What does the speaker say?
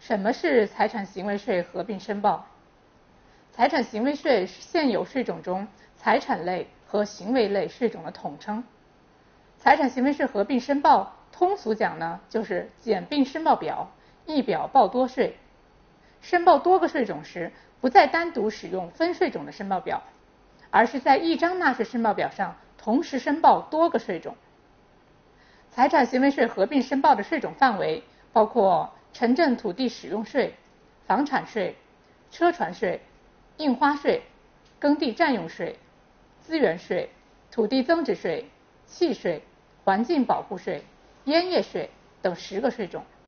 什么是财产行为税合并申报？财产行为税是现有税种中财产类和行为类税种的统称。财产行为税合并申报，通俗讲呢，就是简并申报表，一表报多税。申报多个税种时，不再单独使用分税种的申报表，而是在一张纳税申报表上同时申报多个税种。财产行为税合并申报的税种范围包括城镇土地使用税、房产税、车船税、印花税、耕地占用税、资源税、土地增值税、契税、环境保护税、烟业税等10个税种。